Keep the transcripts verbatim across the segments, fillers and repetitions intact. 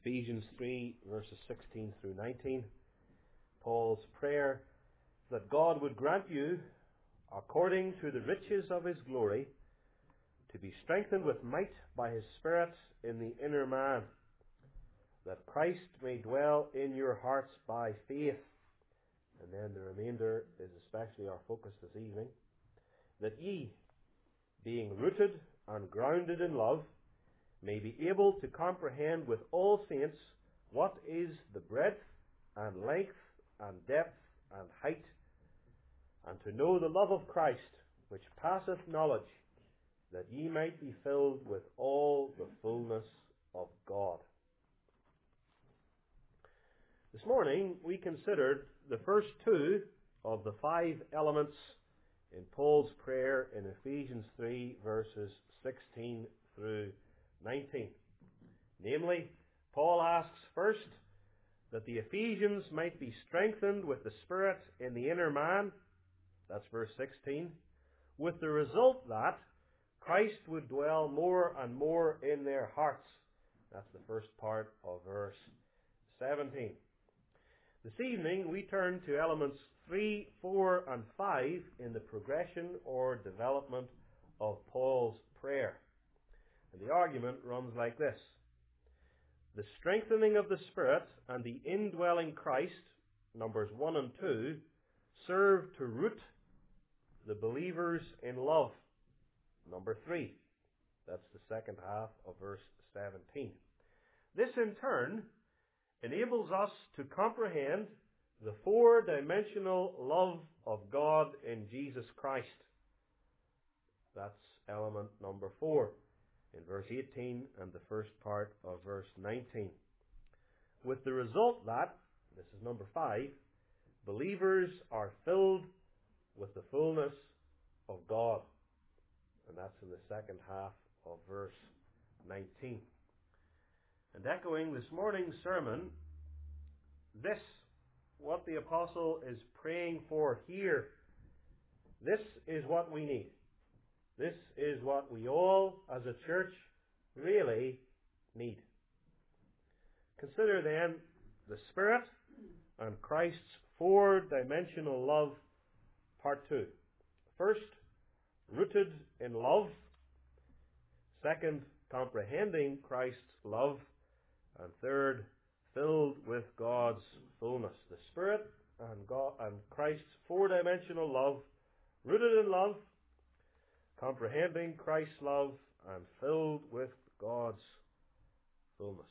Ephesians three, verses sixteen through nineteen. Paul's prayer that God would grant you, according to the riches of His glory, to be strengthened with might by His Spirit in the inner man, that Christ may dwell in your hearts by faith. And then the remainder is especially our focus this evening. That ye, being rooted and grounded in love, may be able to comprehend with all saints what is the breadth and length and depth and height, and to know the love of Christ, which passeth knowledge, that ye might be filled with all the fullness of God. This morning we considered the first two of the five elements in Paul's prayer in Ephesians three, verses sixteen through nineteen. Namely, Paul asks first that the Ephesians might be strengthened with the Spirit in the inner man, that's verse sixteen, with the result that Christ would dwell more and more in their hearts. That's the first part of verse seventeen. This evening we turn to elements three, four and five in the progression or development of Paul's prayer. And the argument runs like this. The strengthening of the Spirit and the indwelling Christ, numbers one and two, serve to root the believers in love. Number three. That's the second half of verse seventeen. This in turn enables us to comprehend the four-dimensional love of God in Jesus Christ. That's element number four in verse eighteen and the first part of verse nineteen. With the result that, this is number five, believers are filled with the fullness of God. And that's in the second half of verse nineteen. And echoing this morning's sermon, this, what the apostle is praying for here, this is what we need. This is what we all, as a church, really need. Consider then the Spirit and Christ's four-dimensional love, part two. First, rooted in love. Second, comprehending Christ's love. And third, filled with God's fullness. The Spirit and God and Christ's four-dimensional love, rooted in love, comprehending Christ's love, and filled with God's fullness.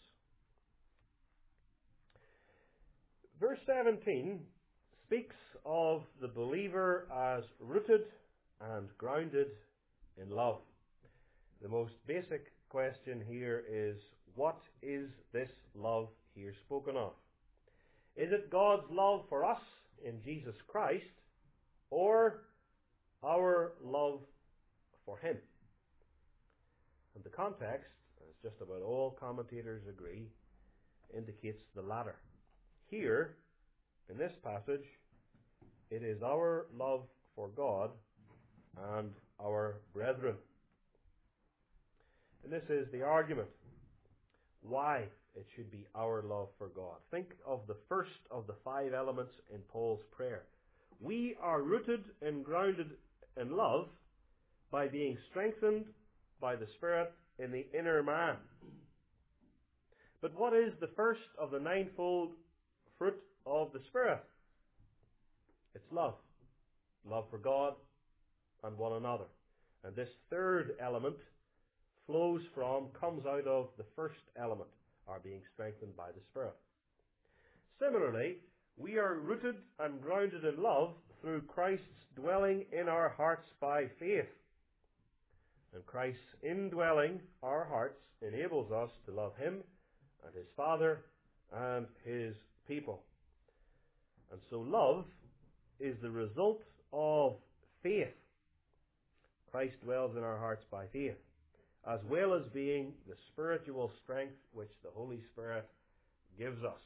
Verse seventeen speaks of the believer as rooted and grounded in love. The most basic question here is, what is this love here spoken of? Is it God's love for us in Jesus Christ, or our love for Him? And the context, as just about all commentators agree, indicates the latter. Here, in this passage, it is our love for God and our brethren. And this is the argument why it should be our love for God. Think of the first of the five elements in Paul's prayer. We are rooted and grounded in love by being strengthened by the Spirit in the inner man. But what is the first of the ninefold fruit of the Spirit? It's love. Love for God and one another. And this third element flows from, comes out of the first element, our being strengthened by the Spirit. Similarly, we are rooted and grounded in love through Christ's dwelling in our hearts by faith. And Christ's indwelling our hearts enables us to love Him and His Father and His people. And so love is the result of faith. Christ dwells in our hearts by faith, as well as being the spiritual strength which the Holy Spirit gives us.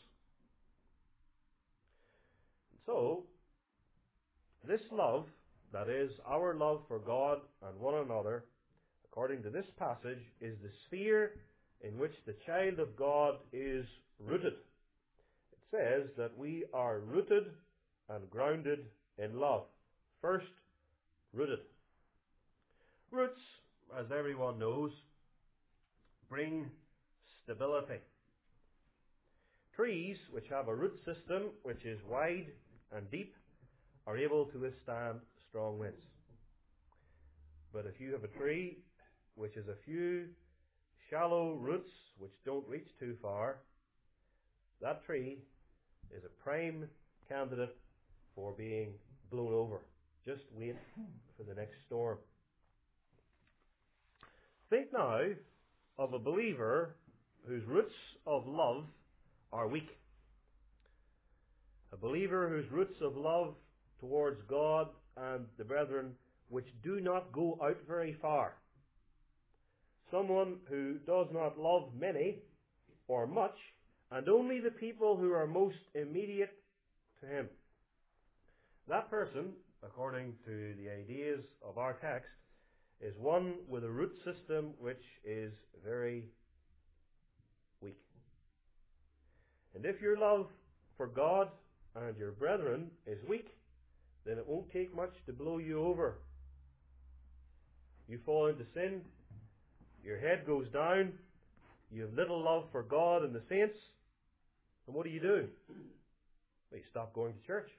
And so, this love, that is, our love for God and one another, according to this passage, is the sphere in which the child of God is rooted. It says that we are rooted and grounded in love. First, rooted. Roots, as everyone knows, bring stability. Trees which have a root system which is wide and deep are able to withstand strong winds. But if you have a tree which has a few shallow roots which don't reach too far, that tree is a prime candidate for being blown over. Just wait for the next storm. Think now of a believer whose roots of love are weak. A believer whose roots of love towards God and the brethren which do not go out very far. Someone who does not love many or much, and only the people who are most immediate to him. That person, according to the ideas of our text, is one with a root system which is very weak. And if your love for God and your brethren is weak, then it won't take much to blow you over. You fall into sin, your head goes down, you have little love for God and the saints, and what do you do? Well, you stop going to church.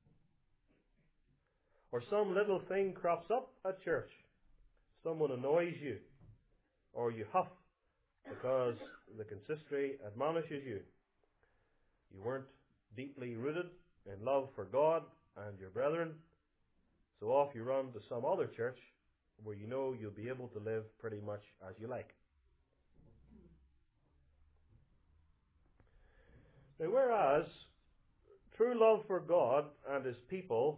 Or some little thing crops up at church. Someone annoys you, or you huff because the consistory admonishes you. You weren't deeply rooted in love for God and your brethren, so off you run to some other church where you know you'll be able to live pretty much as you like. Now, whereas true love for God and His people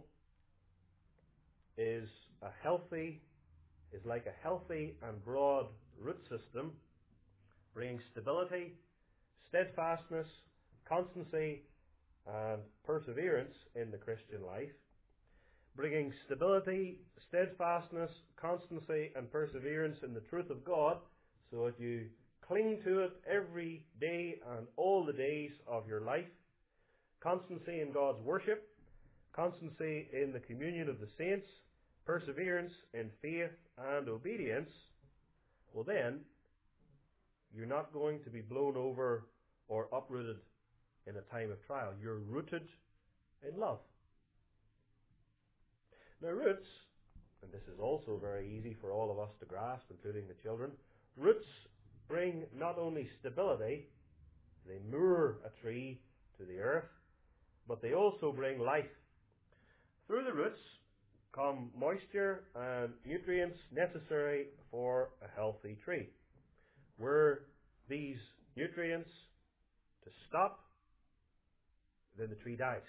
is a healthy, is like a healthy and broad root system, bringing stability, steadfastness, constancy, and perseverance in the Christian life, bringing stability, steadfastness, constancy, and perseverance in the truth of God, so that you cling to it every day and all the days of your life, constancy in God's worship, constancy in the communion of the saints, perseverance in faith and obedience, well then, you're not going to be blown over or uprooted in a time of trial. You're rooted in love. Now roots, and this is also very easy for all of us to grasp, including the children, roots bring not only stability, they moor a tree to the earth, but they also bring life. Through the roots come moisture and nutrients necessary for a healthy tree. Were these nutrients to stop, then the tree dies.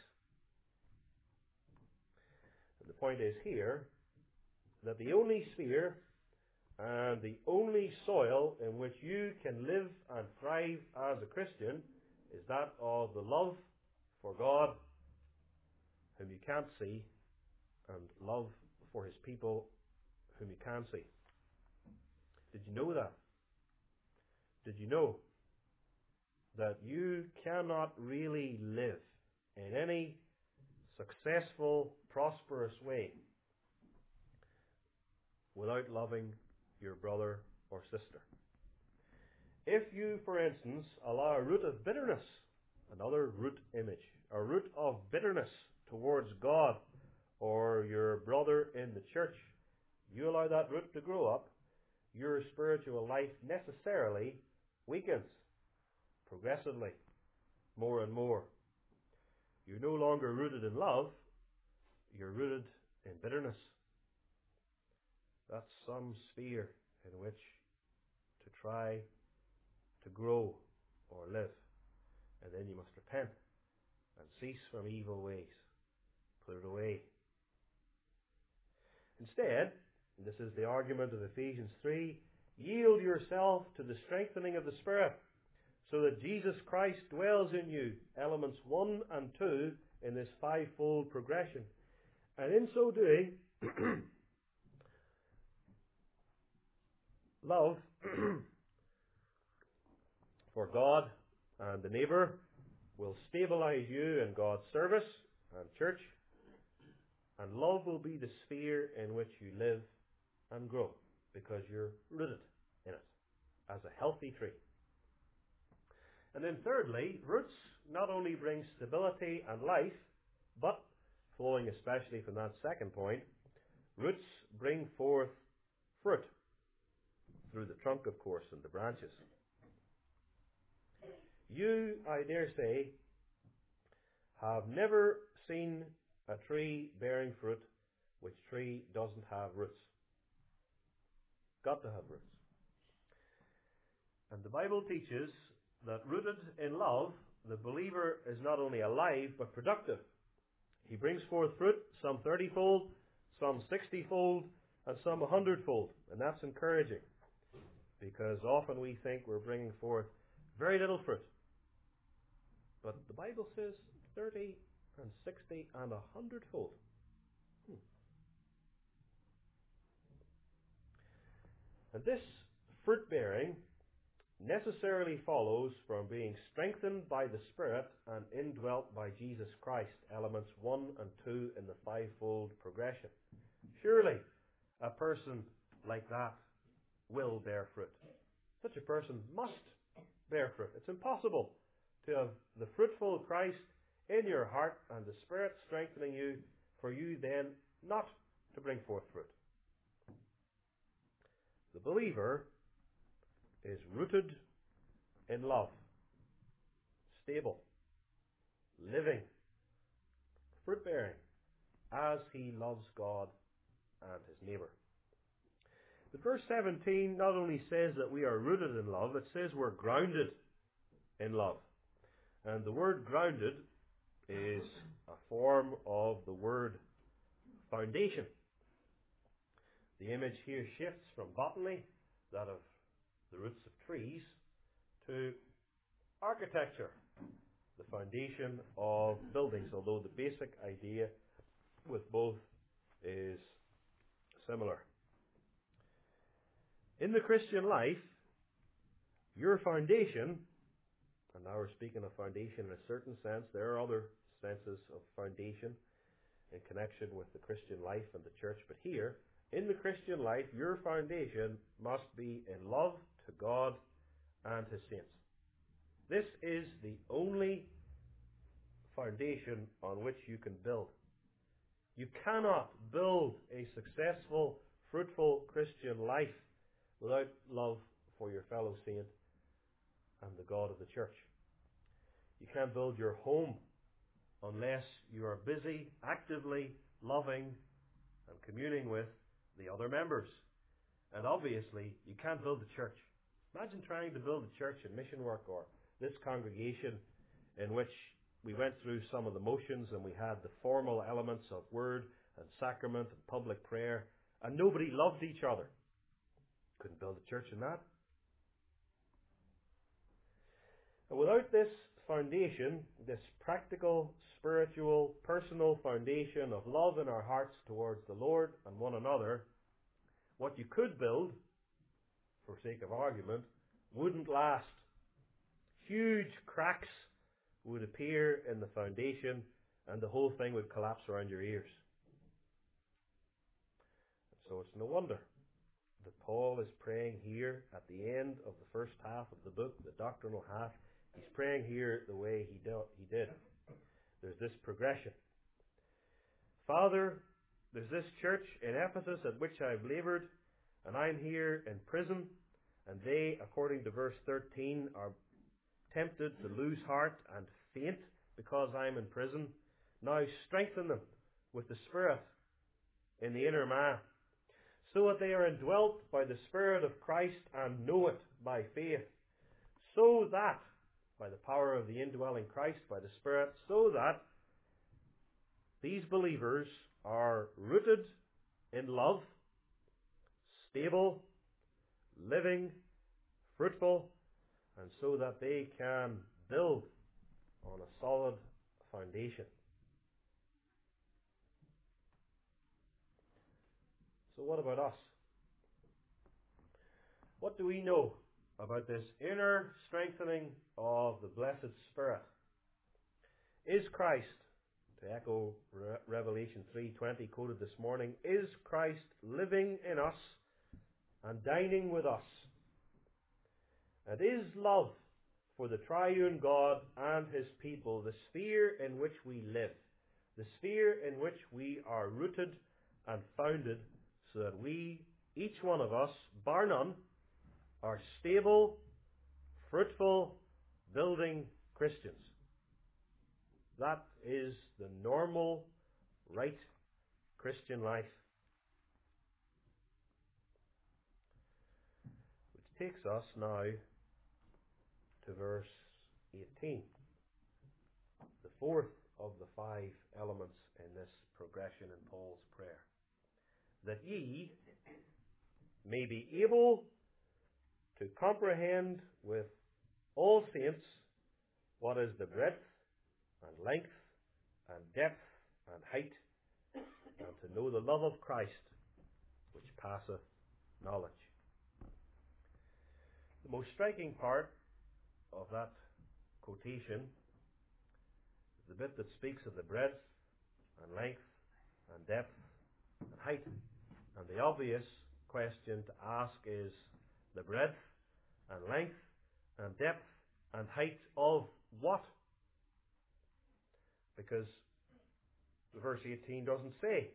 And the point is here that the only sphere and the only soil in which you can live and thrive as a Christian is that of the love for God, whom you can't see, and love for His people, whom you can see. Did you know that? Did you know that you cannot really live in any successful, prosperous way without loving your brother or sister? If you, for instance, allow a root of bitterness, another root image, a root of bitterness towards God or your brother in the church, you allow that root to grow up, your spiritual life necessarily weakens progressively, more and more. You're no longer rooted in love, you're rooted in bitterness. That's some sphere in which to try to grow or live. And then you must repent and cease from evil ways. Put it away. Instead, and this is the argument of Ephesians three, yield yourself to the strengthening of the Spirit, so that Jesus Christ dwells in you, elements one and two in this fivefold progression. And in so doing, love for God and the neighbour will stabilize you in God's service and church, and love will be the sphere in which you live and grow, because you're rooted in it as a healthy tree. And then thirdly, roots not only bring stability and life, but, flowing especially from that second point, roots bring forth fruit through the trunk, of course, and the branches. You, I dare say, have never seen a tree bearing fruit which tree doesn't have roots. Got to have roots. And the Bible teaches that rooted in love, the believer is not only alive but productive. He brings forth fruit, some thirty-fold, some sixty-fold, and some a hundred-fold. And that's encouraging, because often we think we're bringing forth very little fruit. But the Bible says thirty and sixty and a hundredfold. Hmm. And this fruit bearing necessarily follows from being strengthened by the Spirit and indwelt by Jesus Christ, elements one and two in the fivefold progression. Surely a person like that will bear fruit. Such a person must bear fruit. It's impossible to have the fruitful Christ in your heart and the Spirit strengthening you, for you then not to bring forth fruit. The believer is rooted in love, stable, living, fruit-bearing, as he loves God and his neighbour. But verse seventeen not only says that we are rooted in love, it says we're grounded in love. And the word grounded is a form of the word foundation. The image here shifts from botany, that of the roots of trees, to architecture, the foundation of buildings, although the basic idea with both is similar. In the Christian life, your foundation, and now we're speaking of foundation in a certain sense, there are other senses of foundation in connection with the Christian life and the church, but here, in the Christian life, your foundation must be in love to God and his saints. This is the only foundation on which you can build. You cannot build a successful, fruitful Christian life without love for your fellow saint and the God of the church. You can't build your home unless you are busy, actively loving and communing with the other members. And obviously, you can't build the church. Imagine trying to build a church in mission work, or this congregation in which we went through some of the motions and we had the formal elements of word and sacrament and public prayer, and nobody loved each other. Couldn't build a church in that. And without this foundation, this practical, spiritual, personal foundation of love in our hearts towards the Lord and one another, what you could build, for sake of argument, wouldn't last. Huge cracks would appear in the foundation and the whole thing would collapse around your ears. So it's no wonder that Paul is praying here at the end of the first half of the book, the doctrinal half. He's praying here the way he, do, he did. There's this progression. Father, there's this church in Ephesus at which I've laboured, and I'm here in prison, and they, according to verse thirteen, are tempted to lose heart and faint because I'm in prison. Now strengthen them with the Spirit in the inner man, so that they are indwelt by the Spirit of Christ and know it by faith, so that, by the power of the indwelling Christ, by the Spirit, so that these believers are rooted in love, stable, living, fruitful, and so that they can build on a solid foundation. So what about us? What do we know about this inner strengthening of the blessed Spirit. Is Christ, to echo Re- Revelation three twenty quoted this morning, is Christ living in us and dining with us? And is love for the triune God and His people the sphere in which we live, the sphere in which we are rooted and founded, so that we, each one of us, bar none, are stable, fruitful, building Christians? That is the normal, right Christian life. Which takes us now to verse eighteen, the fourth of the five elements in this progression in Paul's prayer. That ye may be able to comprehend with all saints what is the breadth and length and depth and height, and to know the love of Christ which passeth knowledge. The most striking part of that quotation is the bit that speaks of the breadth and length and depth and height. And the obvious question to ask is the breadth and length and depth and height of what? Because verse eighteen doesn't say.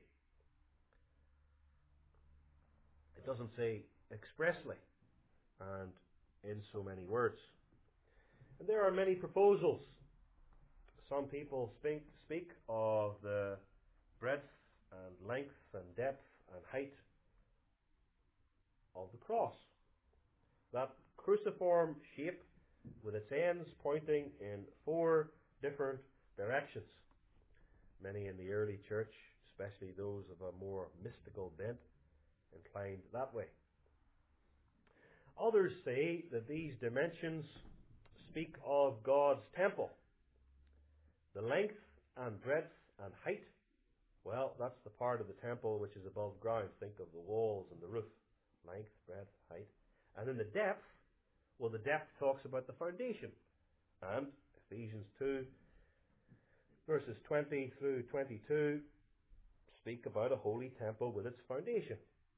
It doesn't say expressly and in so many words. And there are many proposals. Some people speak, speak of the breadth and length and depth and height of the cross. That cruciform shape with its ends pointing in four different directions. Many in the early church, especially those of a more mystical bent, inclined that way. Others say that these dimensions speak of God's temple. The length and breadth and height, well, that's the part of the temple which is above ground. Think of the walls and the roof. Length, breadth, height. And then the depth, well, the depth talks about the foundation. And Ephesians two, verses twenty through twenty-two, speak about a holy temple with its foundation.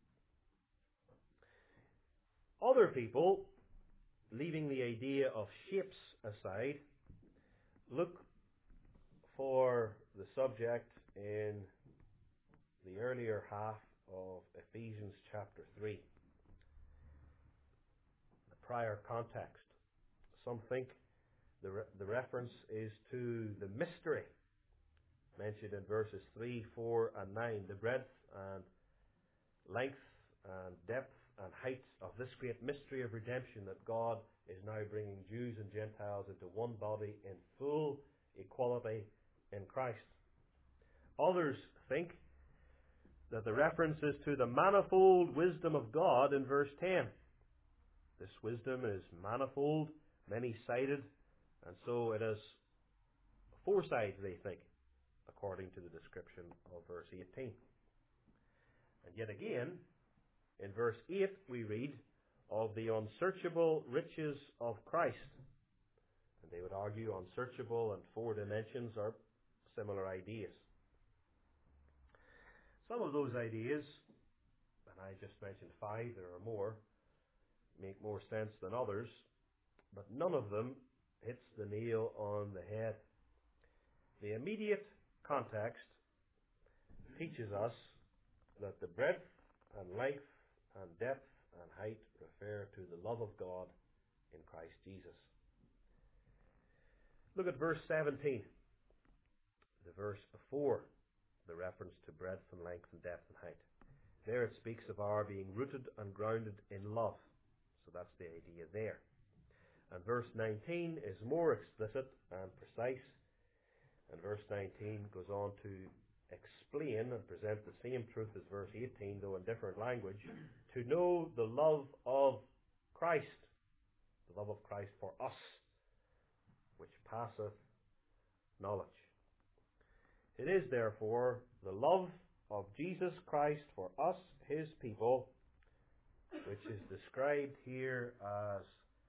Other people, leaving the idea of shapes aside, look for the subject in the earlier half of Ephesians chapter three. The prior context. Some think the, re- the reference is to the mystery mentioned in verses three, four and nine. The breadth and length and depth and height of this great mystery of redemption, that God is now bringing Jews and Gentiles into one body in full equality in Christ. Others think that the reference is to the manifold wisdom of God in verse ten. This wisdom is manifold, many-sided, and so it has four sides, they think, according to the description of verse eighteen. And yet again, in verse eight we read of the unsearchable riches of Christ. And they would argue unsearchable and four dimensions are similar ideas. Some of those ideas, and I just mentioned five, there are more, make more sense than others, but none of them hits the nail on the head. The immediate context teaches us that the breadth and length and depth and height refer to the love of God in Christ Jesus. Look at verse seventeen, the verse before the reference to breadth and length and depth and height. There it speaks of our being rooted and grounded in love. So that's the idea there. And verse nineteen is more explicit and precise. And verse nineteen goes on to explain and present the same truth as verse eighteen, though in different language. To know the love of Christ, the love of Christ for us, which passeth knowledge. It is therefore the love of Jesus Christ for us, His people, which is described here as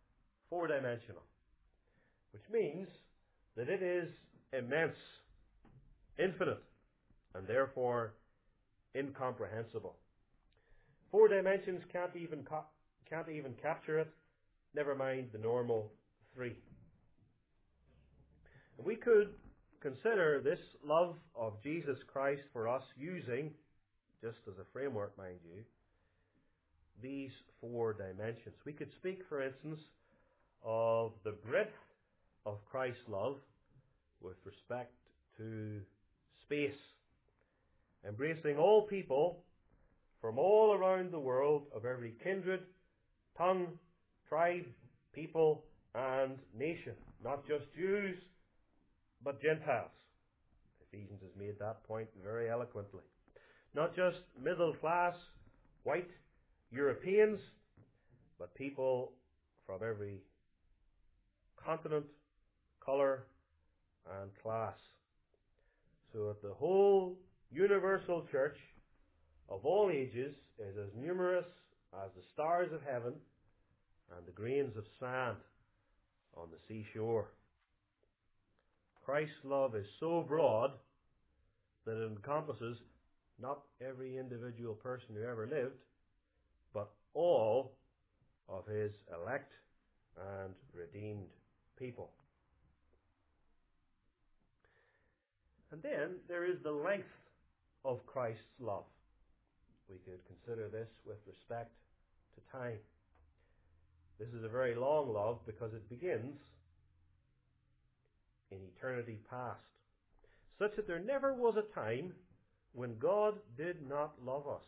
four-dimensional, which means that it is immense, infinite, and therefore incomprehensible. Four dimensions can't even co- can't even capture it, never mind the normal three. We could consider this love of Jesus Christ for us using, just as a framework, mind you, these four dimensions. We could speak, for instance, of the breadth of Christ's love with respect to space, embracing all people from all around the world of every kindred, tongue, tribe, people, and nation. Not just Jews, but Gentiles. Ephesians has made that point very eloquently. Not just middle class, white Europeans, but people from every continent, colour, and class. So that the whole universal church of all ages is as numerous as the stars of heaven and the grains of sand on the seashore. Christ's love is so broad that it encompasses not every individual person who ever lived, but all of his elect and redeemed people. And then there is the length of Christ's love. We could consider this with respect to time. This is a very long love because it begins in eternity past, such that there never was a time when God did not love us.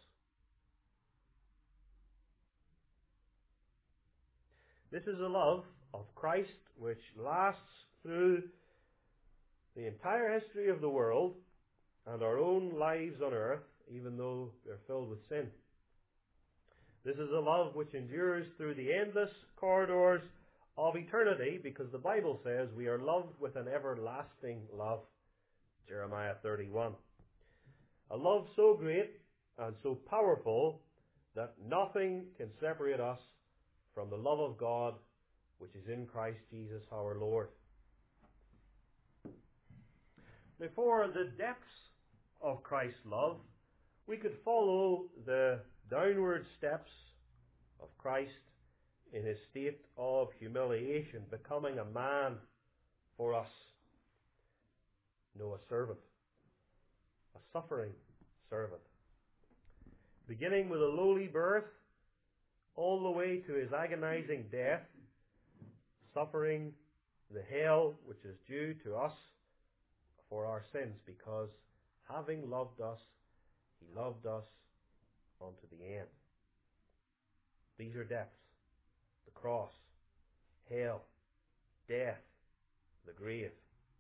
This is a love of Christ which lasts through the entire history of the world and our own lives on earth, even though they're filled with sin. This is a love which endures through the endless corridors of eternity, because the Bible says we are loved with an everlasting love. Jeremiah thirty-one. A love so great and so powerful that nothing can separate us from the love of God which is in Christ Jesus our Lord. Before the depths of Christ's love, we could follow the downward steps of Christ in his state of humiliation, becoming a man for us. No, a servant. A suffering servant. Beginning with a lowly birth, all the way to his agonizing death, suffering the hell which is due to us for our sins, because having loved us, he loved us unto the end. These are depths. The cross, hell, death, the grave.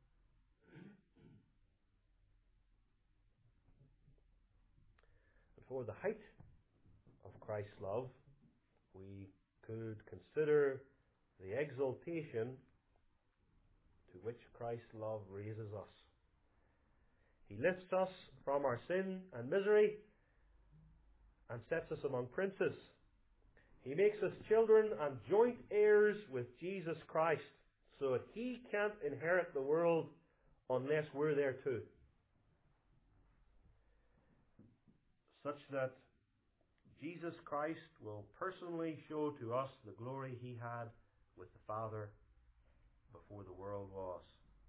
And for the height of Christ's love, we could consider the exaltation to which Christ's love raises us. He lifts us from our sin and misery and sets us among princes. He makes us children and joint heirs with Jesus Christ, so that he can't inherit the world unless we're there too. Such that Jesus Christ will personally show to us the glory he had with the Father before the world was.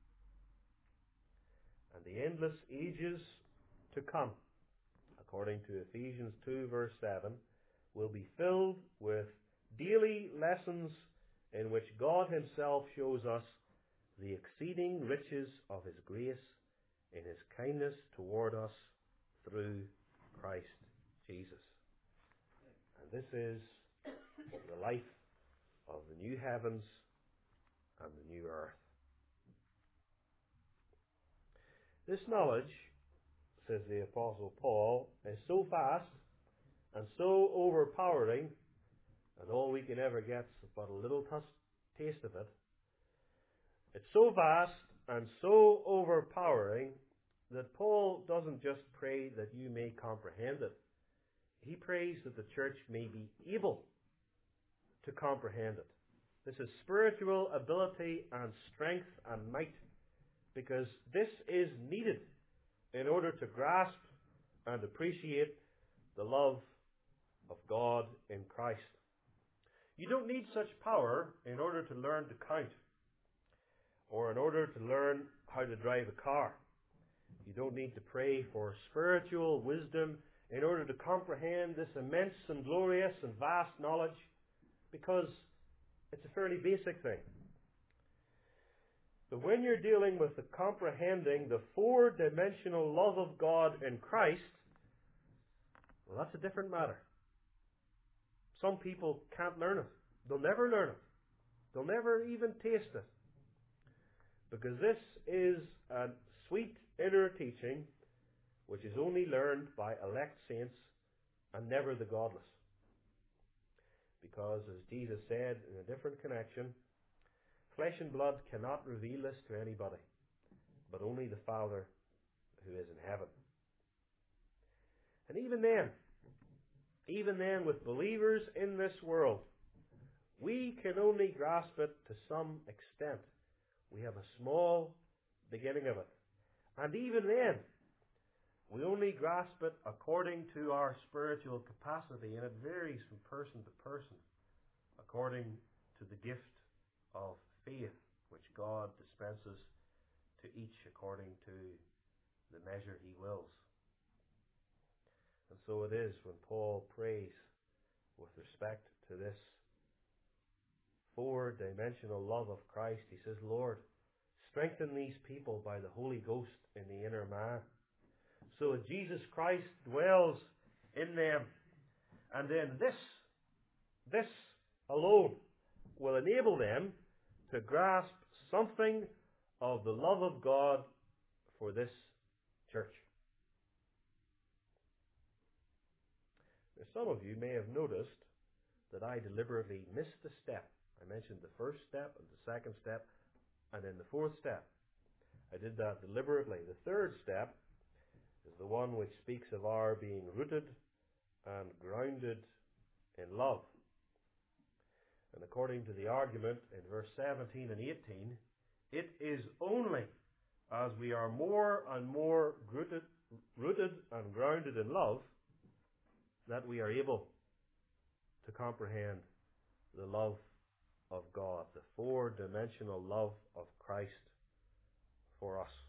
And the endless ages to come, according to Ephesians two verse seven, will be filled with daily lessons in which God himself shows us the exceeding riches of his grace in his kindness toward us through Christ Jesus. And this is the life of the new heavens and the new earth. This knowledge, says the Apostle Paul, is so vast and so overpowering, and all we can ever get is but a little t- taste of it. It's so vast and so overpowering that Paul doesn't just pray that you may comprehend it. He prays that the church may be able to comprehend it. This is spiritual ability and strength and might, because this is needed in order to grasp and appreciate the love of God in Christ. You don't need such power in order to learn to count, or in order to learn how to drive a car. You don't need to pray for spiritual wisdom in order to comprehend this immense and glorious and vast knowledge, because it's a fairly basic thing. But when you're dealing with the comprehending the four-dimensional love of God in Christ, well, that's a different matter. Some people can't learn it. They'll never learn it. They'll never even taste it. Because this is a sweet inner teaching which is only learned by elect saints and never the godless. Because, as Jesus said in a different connection, flesh and blood cannot reveal this to anybody, but only the Father who is in heaven. And even then, even then with believers in this world, we can only grasp it to some extent. We have a small beginning of it. And even then, we only grasp it according to our spiritual capacity, and it varies from person to person according to the gift of faith which God dispenses to each according to the measure he wills. And so it is when Paul prays with respect to this four-dimensional love of Christ. He says, Lord, strengthen these people by the Holy Ghost in the inner man, so that Jesus Christ dwells in them. And then this, this alone will enable them to grasp something of the love of God for this church. Now, some of you may have noticed that I deliberately missed a step. I mentioned the first step and the second step and then the fourth step. I did that deliberately. The third step is the one which speaks of our being rooted and grounded in love. And according to the argument in verse seventeen and eighteen, it is only as we are more and more rooted, rooted and grounded in love that we are able to comprehend the love of God, the four-dimensional love of Christ for us.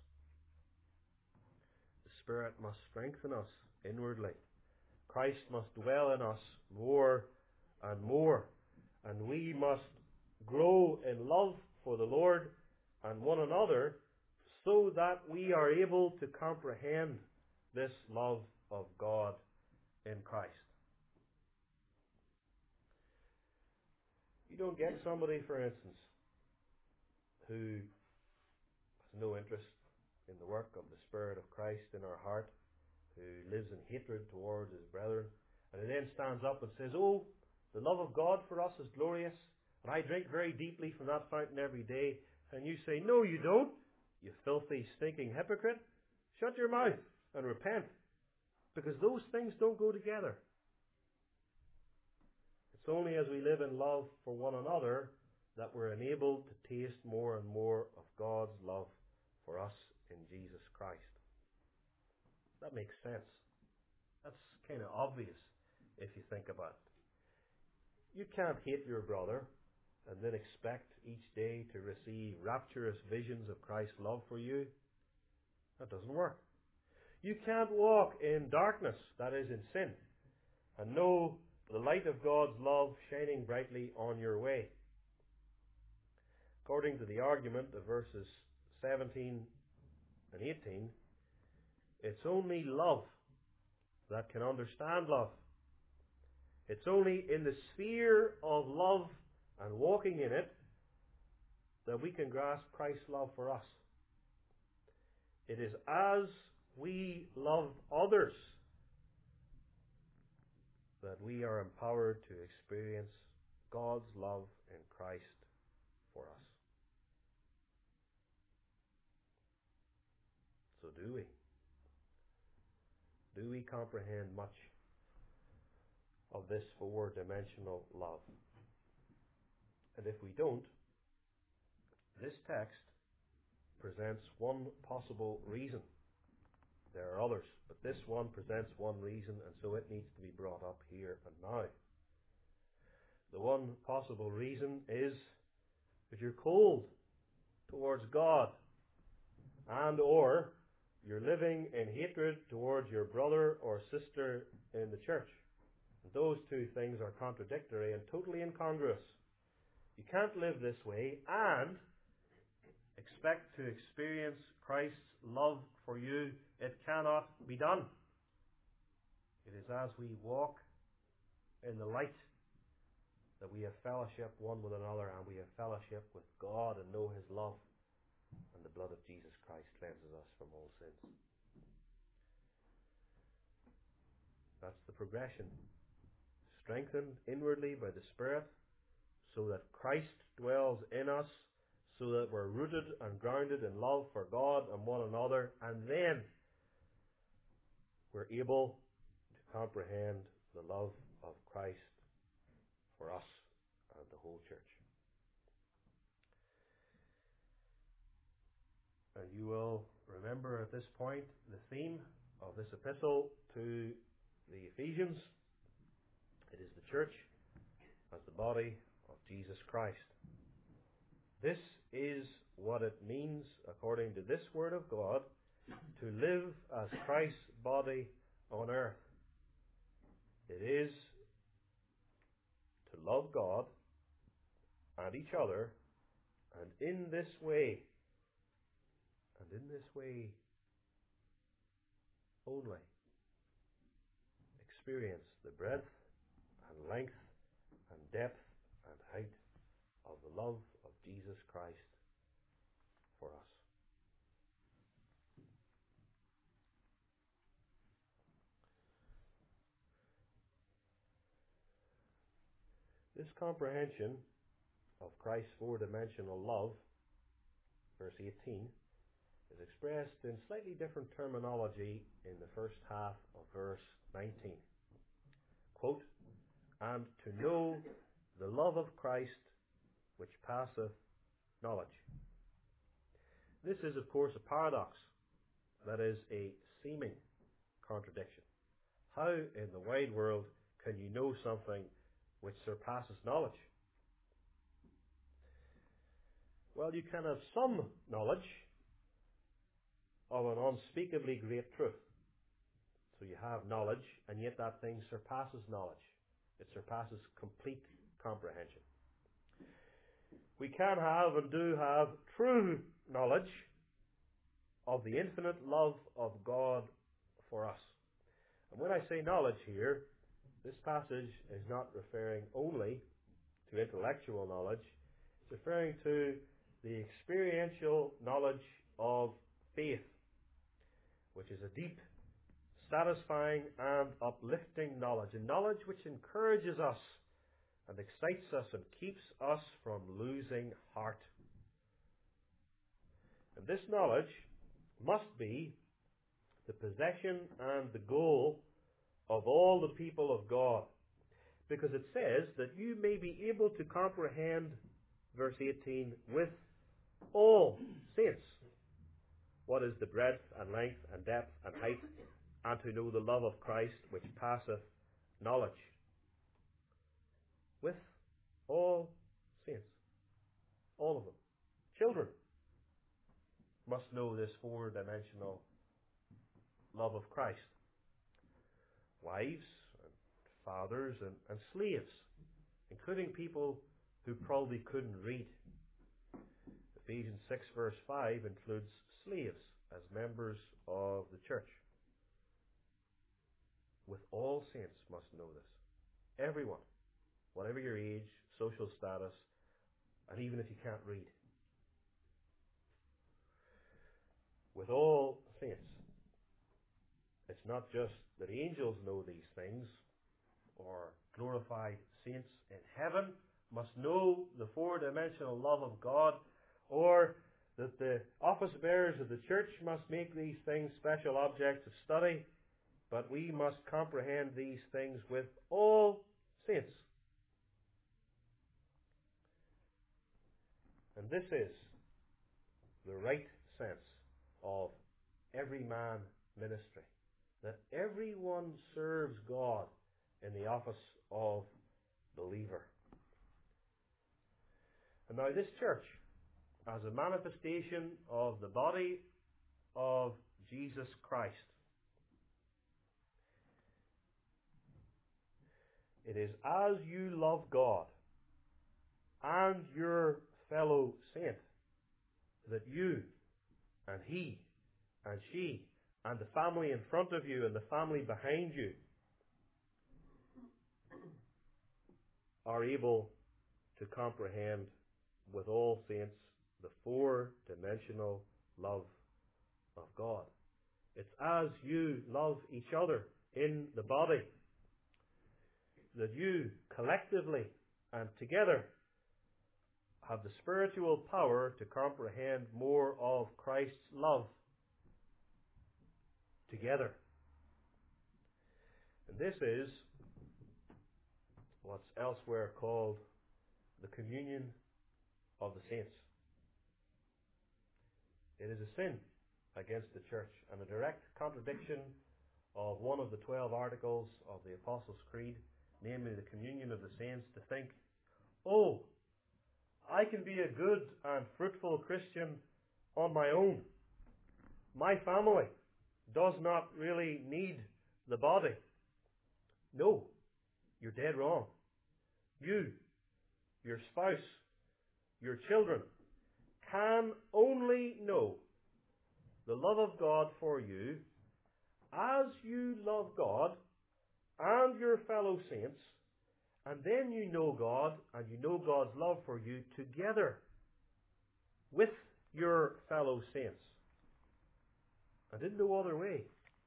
The Spirit must strengthen us inwardly. Christ must dwell in us more and more. And we must grow in love for the Lord and one another so that we are able to comprehend this love of God in Christ. You don't get somebody, for instance, who has no interest in the work of the Spirit of Christ in our heart, who lives in hatred towards his brethren, and who then stands up and says, oh, the love of God for us is glorious, and I drink very deeply from that fountain every day. And you say, no, you don't, you filthy, stinking hypocrite. Shut your mouth and repent, because those things don't go together. It's only as we live in love for one another that we're enabled to taste more and more of God's love for us in Jesus Christ. That makes sense. That's kind of obvious if you think about it. You can't hate your brother and then expect each day to receive rapturous visions of Christ's love for you. That doesn't work. You can't walk in darkness, that is in sin, and know the light of God's love shining brightly on your way. According to the argument of verses seventeen and eighteen, it's only love that can understand love. It's only in the sphere of love and walking in it that we can grasp Christ's love for us. It is as we love others that we are empowered to experience God's love in Christ for us. So do we? Do we comprehend much of this four-dimensional love? And if we don't, this text presents one possible reason. There are others, but this one presents one reason, and so it needs to be brought up here and now. The one possible reason is that you're cold towards God, and or you're living in hatred towards your brother or sister in the church. And those two things are contradictory and totally incongruous. You can't live this way and expect to experience Christ's love for you. It cannot be done. It is as we walk in the light that we have fellowship one with another, and we have fellowship with God and know His love. And the blood of Jesus Christ cleanses us from all sins. That's the progression. Strengthened inwardly by the Spirit, so that Christ dwells in us, so that we're rooted and grounded in love for God and one another, and then we're able to comprehend the love of Christ for us and the whole church. And you will remember at this point the theme of this epistle to the Ephesians. It is the church as the body of Jesus Christ. This is what it means, according to this Word of God, to live as Christ's body on earth. It is to love God and each other, and in this way, and in this way only, experience the breadth and length and depth and height of the love of Jesus Christ for us. This comprehension of Christ's four-dimensional love, verse eighteen, is expressed in slightly different terminology in the first half of verse nineteen. Quote, "And to know the love of Christ which passeth knowledge." This is, of course, a paradox. That is a seeming contradiction. How in the wide world can you know something which surpasses knowledge? Well, you can have some knowledge of an unspeakably great truth. So you have knowledge, and yet that thing surpasses knowledge. It surpasses complete comprehension. We can have and do have true knowledge of the infinite love of God for us. And when I say knowledge here, this passage is not referring only to intellectual knowledge. It's referring to the experiential knowledge of faith, which is a deep, satisfying and uplifting knowledge, a knowledge which encourages us and excites us and keeps us from losing heart. And this knowledge must be the possession and the goal of all the people of God, because it says that you may be able to comprehend, verse eighteen, with all saints, what is the breadth and length and depth and height, and to know the love of Christ which passeth knowledge. With all saints. All of them. Children must know this four-dimensional love of Christ. Wives, and fathers, and, and slaves, including people who probably couldn't read. Ephesians six verse five includes slaves as members of the church. With all saints must know this. Everyone, whatever your age, social status, and even if you can't read. With all saints. It's not just that angels know these things, or glorified saints in heaven must know the four-dimensional love of God, or that the office bearers of the church must make these things special objects of study, but we must comprehend these things with all saints. And this is the right sense of every man ministry, that everyone serves God in the office of believer. And now this church, as a manifestation of the body of Jesus Christ, it is as you love God and your fellow saint that you and he and she and the family in front of you and the family behind you are able to comprehend with all saints the four-dimensional love of God. It's as you love each other in the body that you collectively and together have the spiritual power to comprehend more of Christ's love together. And this is what's elsewhere called the communion of the saints. It is a sin against the church and a direct contradiction of one of the twelve articles of the Apostles' Creed, namely the communion of the saints, to think, oh, I can be a good and fruitful Christian on my own. My family does not really need the body. No, you're dead wrong. You, your spouse, your children can only know the love of God for you as you love God and your fellow saints, and then you know God and you know God's love for you together with your fellow saints. And in no other way.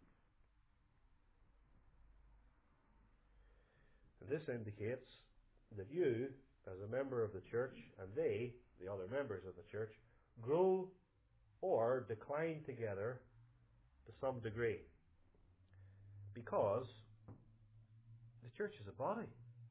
And this indicates that you, as a member of the church, and they, the other members of the church, grow or decline together to some degree. Because the church is a body.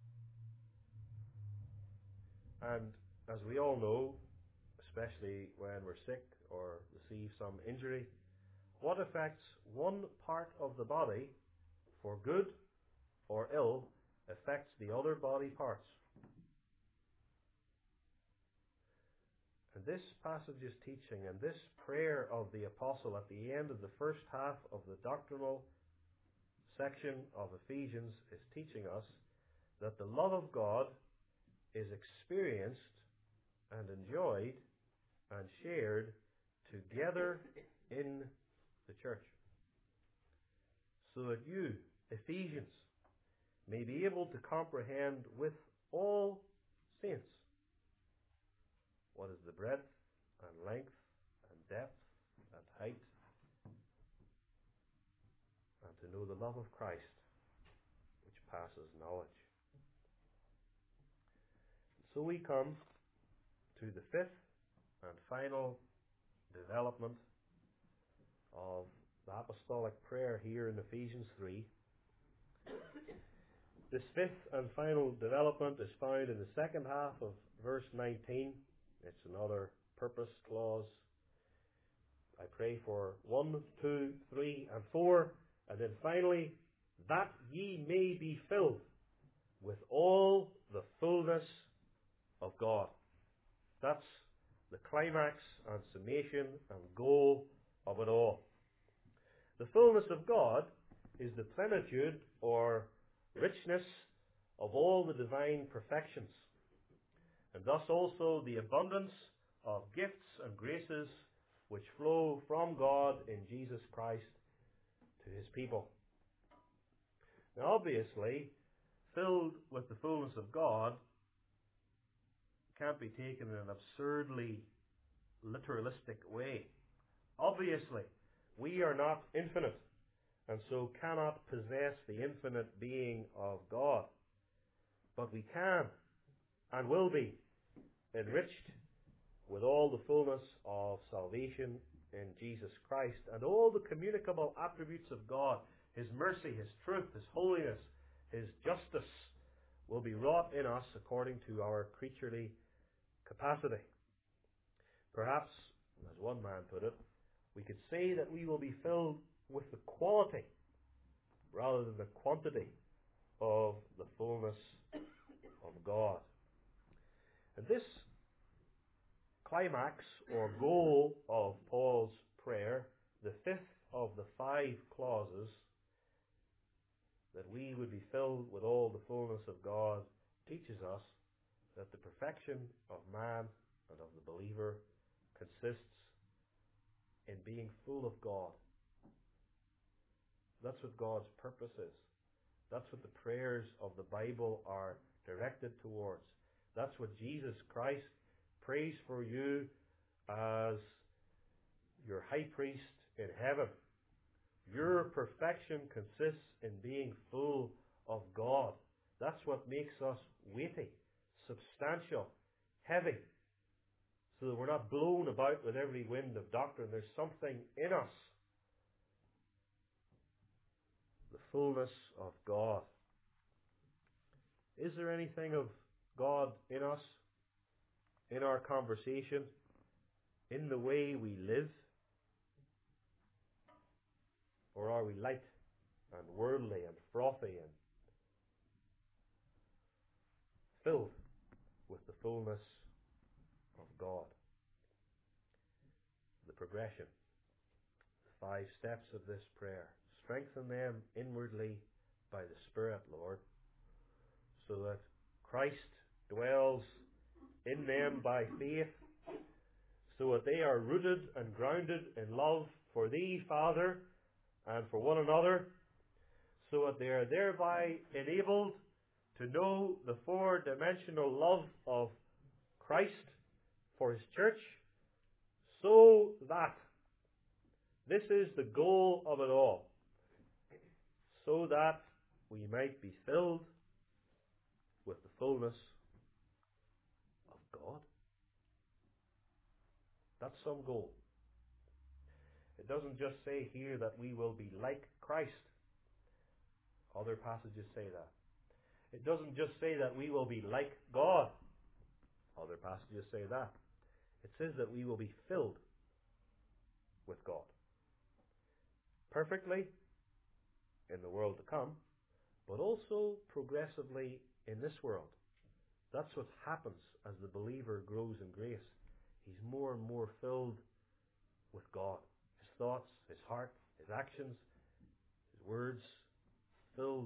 And as we all know, especially when we're sick or receive some injury, what affects one part of the body for good or ill affects the other body parts. And this passage's teaching and this prayer of the apostle at the end of the first half of the doctrinal section of Ephesians is teaching us that the love of God is experienced and enjoyed and shared together in the church. So that you, Ephesians, may be able to comprehend with all saints what is the breadth and length and depth and height, and to know the love of Christ which passes knowledge. So we come to the fifth and final development of the apostolic prayer here in Ephesians three. This fifth and final development is found in the second half of verse nineteen. It's another purpose clause. I pray for one, two, three, and four. And then finally, that ye may be filled with all the fullness of God. That's the climax and summation and goal of it all. The fullness of God is the plenitude or richness of all the divine perfections, and thus also the abundance of gifts and graces which flow from God in Jesus Christ to his people. Now obviously, filled with the fullness of God can't be taken in an absurdly literalistic way. Obviously, we are not infinite, and so cannot possess the infinite being of God. But we can and will be enriched with all the fullness of salvation in Jesus Christ and all the communicable attributes of God. His mercy, His truth, His holiness, His justice will be wrought in us according to our creaturely capacity. Perhaps, as one man put it, we could say that we will be filled with the quality rather than the quantity of the fullness of God. And this climax or goal of Paul's prayer, the fifth of the five clauses, that we would be filled with all the fullness of God, teaches us that the perfection of man and of the believer consists in being full of God. That's what God's purpose is. That's what the prayers of the Bible are directed towards. That's what Jesus Christ prays for you as your high priest in heaven. Your perfection consists in being full of God. That's what makes us weighty, substantial, heavy, so that we're not blown about with every wind of doctrine. There's something in us. The fullness of God. Is there anything of God in us, in our conversation, in the way we live? Or are we light and worldly and frothy and filled with the fullness of God? The progression, the five steps of this prayer. Strengthen them inwardly by the Spirit, Lord, so that Christ dwells in them by faith, so that they are rooted and grounded in love for Thee, Father, and for one another, so that they are thereby enabled to know the four-dimensional love of Christ for His church, so that this is the goal of it all, so that we might be filled with the fullness of God. That's some goal. It doesn't just say here that we will be like Christ. Other passages say that. It doesn't just say that we will be like God. Other passages say that. It says that we will be filled with God. Perfectly in the world to come, but also progressively in this world. That's what happens as the believer grows in grace. He's more and more filled with God. His thoughts, his heart, his actions, his words, filled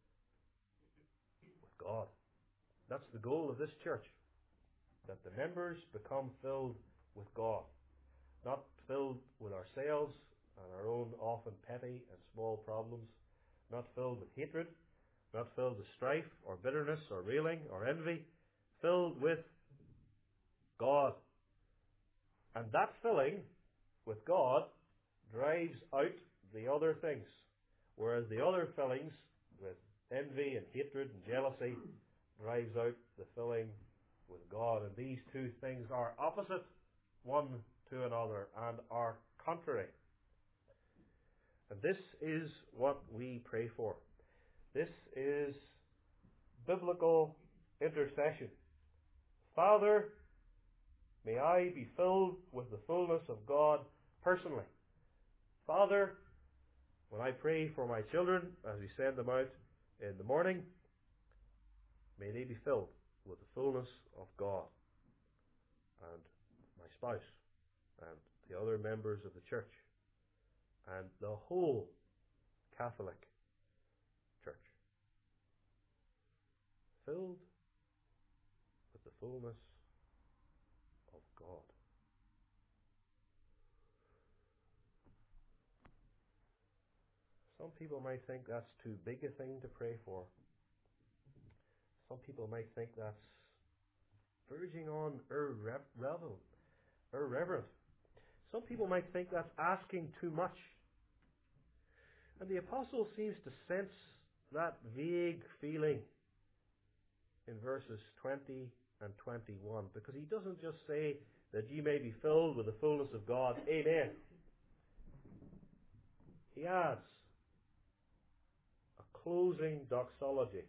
with God. That's the goal of this church. That the members become filled with God. Not filled with ourselves and our own often petty and small problems. Not filled with hatred. Not filled with strife or bitterness or railing or envy. Filled with God. And that filling with God drives out the other things. Whereas the other fillings with envy and hatred and jealousy drives out the filling with God. And these two things are opposite one to another and are contrary. And this is what we pray for. This is biblical intercession. Father, may I be filled with the fullness of God personally. Father, when I pray for my children as we send them out in the morning, may they be filled with the fullness of God. And my spouse and the other members of the church and the whole Catholic Church. Filled with the fullness of God. Some people might think that's too big a thing to pray for. Some people might think that's verging on irreverent. irreverent. Some people might think that's asking too much. And the apostle seems to sense that vague feeling in verses twenty and twenty-one, because he doesn't just say that ye may be filled with the fullness of God. Amen. He adds a closing doxology.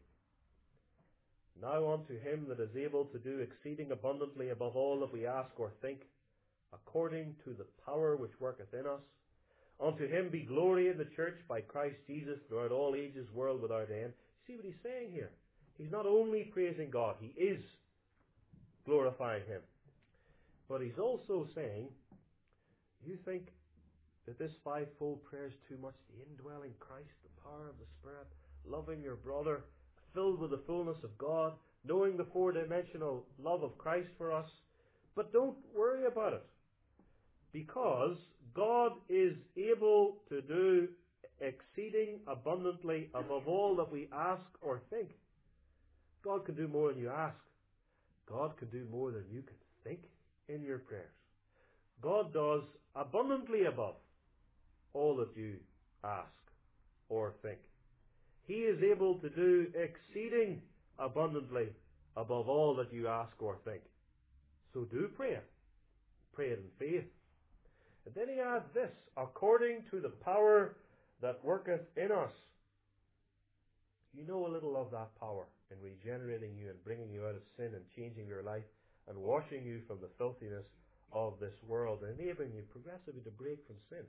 Now unto him that is able to do exceeding abundantly above all that we ask or think, according to the power which worketh in us. Unto him be glory in the church by Christ Jesus throughout all ages, world without end. See what he's saying here? He's not only praising God, he is glorifying him. But he's also saying, you think that this fivefold prayer is too much? The indwelling Christ, the power of the Spirit, loving your brother, filled with the fullness of God, knowing the four-dimensional love of Christ for us. But don't worry about it, because God is able to do exceeding abundantly above all that we ask or think. God can do more than you ask. God can do more than you can think in your prayers. God does abundantly above all that you ask or think. He is able to do exceeding abundantly above all that you ask or think. So do pray it. Pray it in faith. And then he adds this, according to the power that worketh in us. You know a little of that power in regenerating you and bringing you out of sin and changing your life and washing you from the filthiness of this world and enabling you progressively to break from sin.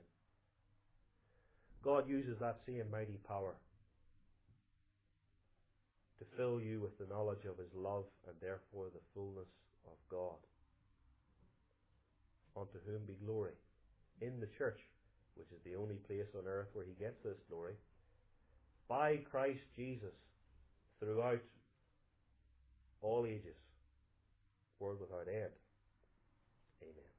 God uses that same mighty power to fill you with the knowledge of his love and therefore the fullness of God. Unto whom be glory in the church, which is the only place on earth where he gets this glory, by Christ Jesus throughout all ages, world without end. Amen.